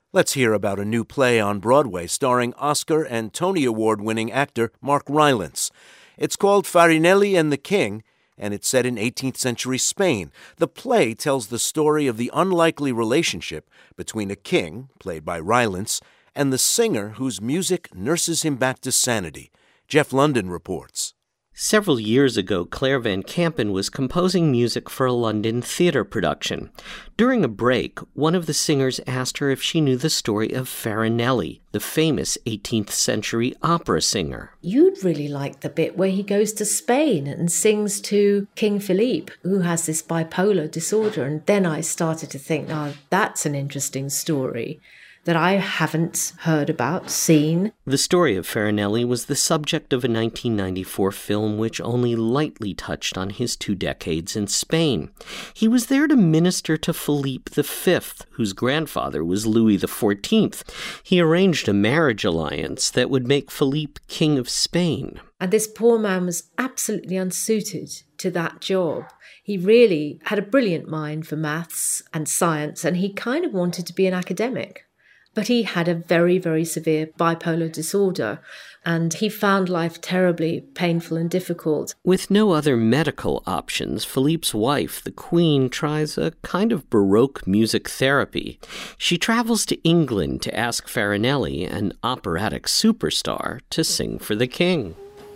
Let's hear about a new play on Broadway starring Oscar and Tony Award-winning actor Mark Rylance. It's called Farinelli and the King, and it's set in 18th century Spain. The play tells the story of the unlikely relationship between a king, played by Rylance, and the singer whose music nurses him back to sanity. Jeff London reports. Several years ago, Claire Van Kampen was composing music for a London theater production. During a break, one of the singers asked her if she knew the story of Farinelli, the famous 18th century opera singer. You'd really like the bit where he goes to Spain and sings to King Philippe, who has this bipolar disorder. And then I started to think, that's an interesting story that I haven't heard about, seen. The story of Farinelli was the subject of a 1994 film which only lightly touched on his 2 decades in Spain. He was there to minister to Philippe V, whose grandfather was Louis XIV. He arranged a marriage alliance that would make Philippe King of Spain. And this poor man was absolutely unsuited to that job. He really had a brilliant mind for maths and science, and he kind of wanted to be an academic. But he had a very, very severe bipolar disorder, and he found life terribly painful and difficult. With no other medical options, Philippe's wife, the Queen, tries a kind of Baroque music therapy. She travels to England to ask Farinelli, an operatic superstar, to sing for the king.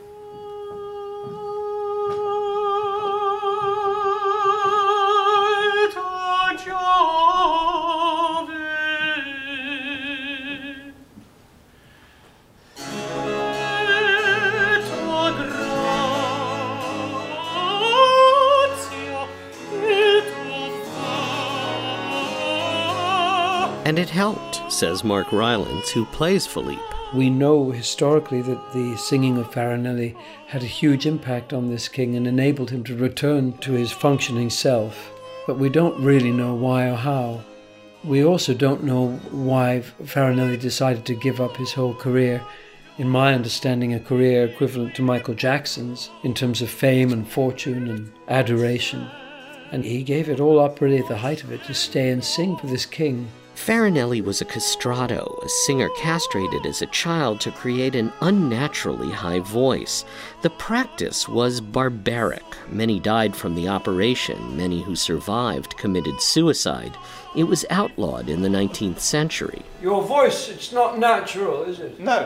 And it helped, says Mark Rylance, who plays Philippe. We know historically that the singing of Farinelli had a huge impact on this king and enabled him to return to his functioning self. But we don't really know why or how. We also don't know why Farinelli decided to give up his whole career. In my understanding, a career equivalent to Michael Jackson's in terms of fame and fortune and adoration. And he gave it all up really at the height of it to stay and sing for this king. Farinelli was a castrato, a singer castrated as a child to create an unnaturally high voice. The practice was barbaric. Many died from the operation. Many who survived committed suicide. It was outlawed in the 19th century. Your voice, it's not natural, is it? No.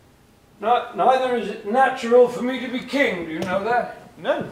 Neither is it natural for me to be king, do you know that? No.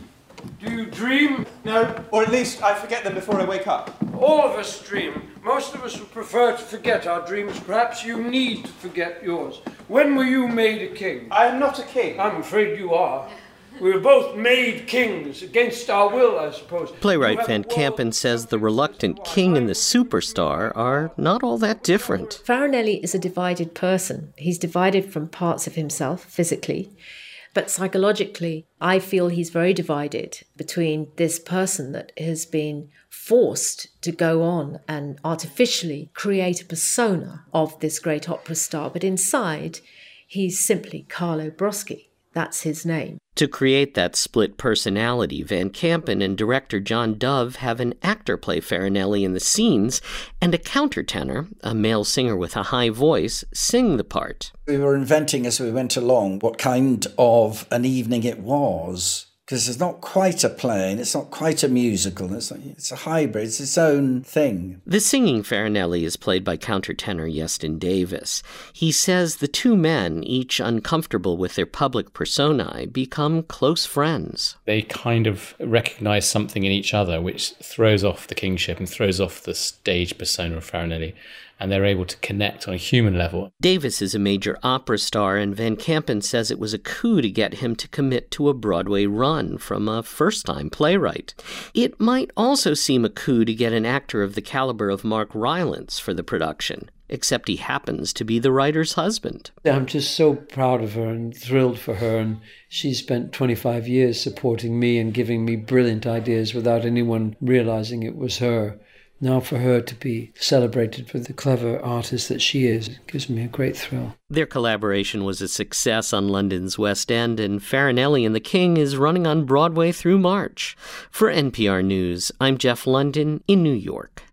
Do you dream? No, or at least I forget them before I wake up. All of us dream. Most of us would prefer to forget our dreams. Perhaps you need to forget yours. When were you made a king? I am not a king. I'm afraid you are. We were both made kings, against our will, I suppose. Playwright Van Kampen says the reluctant king and the superstar are not all that different. Farinelli is a divided person. He's divided from parts of himself, physically. But psychologically, I feel he's very divided between this person that has been forced to go on and artificially create a persona of this great opera star. But inside, he's simply Carlo Broschi. That's his name. To create that split personality, Van Kampen and director John Dove have an actor play Farinelli in the scenes and a countertenor, a male singer with a high voice, sing the part. We were inventing as we went along what kind of an evening it was, because it's not quite a play and it's not quite a musical. It's a hybrid. It's its own thing. The singing Farinelli is played by countertenor Iestyn Davis. He says the two men, each uncomfortable with their public personae, become close friends. They kind of recognize something in each other which throws off the kingship and throws off the stage persona of Farinelli, and they're able to connect on a human level. Davis is a major opera star, and Van Kampen says it was a coup to get him to commit to a Broadway run from a first-time playwright. It might also seem a coup to get an actor of the caliber of Mark Rylance for the production, except he happens to be the writer's husband. I'm just so proud of her and thrilled for her, and she spent 25 years supporting me and giving me brilliant ideas without anyone realizing it was her. Now for her to be celebrated for the clever artist that she is, it gives me a great thrill. Their collaboration was a success on London's West End, and Farinelli and the King is running on Broadway through March. For NPR News, I'm Jeff London in New York.